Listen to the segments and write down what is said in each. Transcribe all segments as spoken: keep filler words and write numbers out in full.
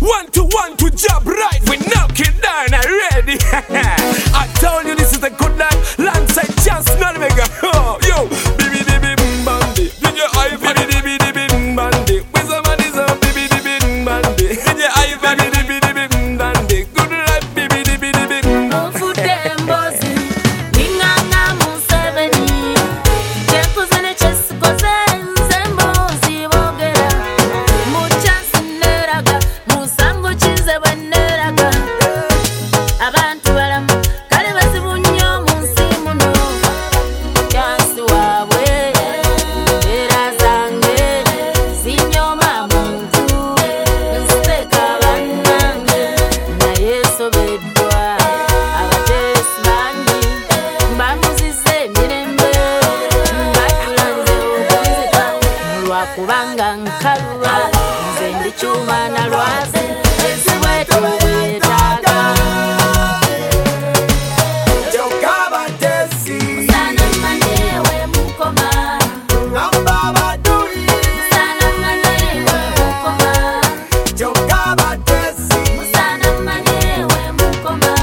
One to one to job right. We knock it down already. I told you this is the good life. Landside chance, not mega. Oh, yo, baby, baby, bandi. Did you I baby, baby, baby, bandi? With somebody, so baby, baby, bandi. Did you I baby, baby, baby, bandi? Good life, baby, baby, baby. Move for them, bossy. Ninganga museveni. Jekuzene chesikoze nzembozi bogera. Muchasi neraga, musango chize weneraga. Abantu balamu kale basibu nnyo mu nsi muno. Chansi waabwe era zange sinyoma muntu nseka bannange naye sobeddwa abateesi bangi mbamuzize emirembe mbatulanze okunzita lwakubanga nkalula nze ndi kyuma na lwazi ensi bwetu bwetaaga. Musana mmanyewe mukoma, musana mmanyewe mukoma, musana mmanyewe mukoma,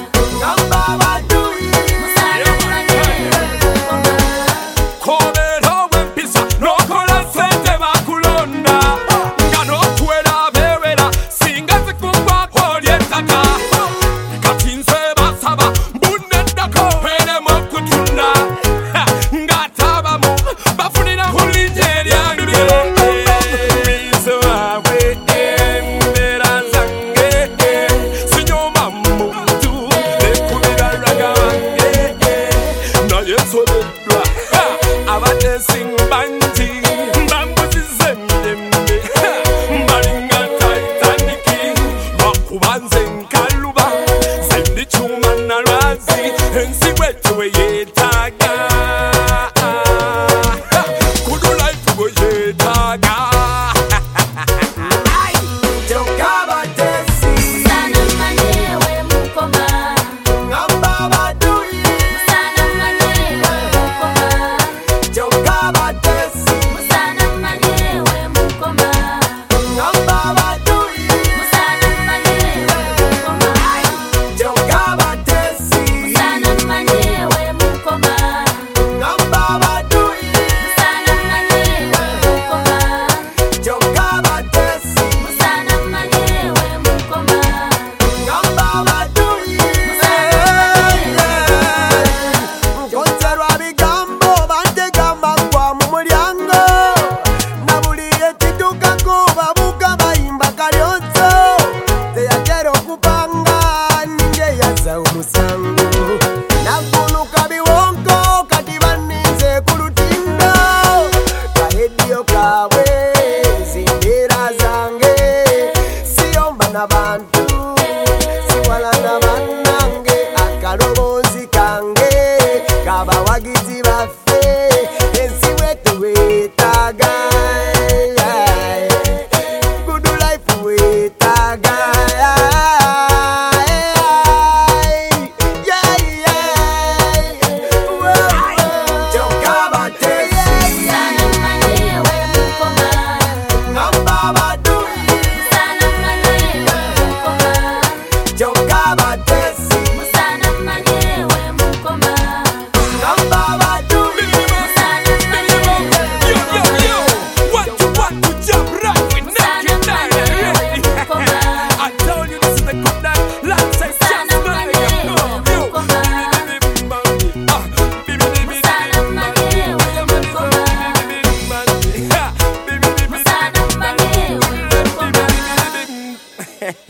musana mmanyewe mukoma. Kobera wempisa nokola sente bakulonda nga nokwera bewera singa zikugwa kolyetaka kati nze basaba mbuneddako peremu okutunda ng'atabamu bafunira kulinja eryange bizo waabwe embeera zange sinyoma muntu nekubira lwaga wange naye nsobeddwa abateesi bangi bambuzize emirembe mbalinga Titanic lwakuba nze nkaluba nze ndi kyuma na lwazi ensi bwetu bwe yeetaaga kudu life bwe yeetaaga. Musana mmanyewe mukoma, musana mmanyewe mukoma, musana mmanyewe mukoma, musana mmanyewe mukoma, musana mmanyewe mukoma, musana mmanyewe mukoma, musana mmanyewe mukoma. Nkonzerwa bigambo bantegama kwa mu mulyango na buli ekitukako babuka bayimba kalyonso teyagera okupanga ninje yaza omusango nagunuka biwonko kati banninze ku lutindo karediyo kaabwe zimbeera zange siyomba n'abantu siwala n'abantu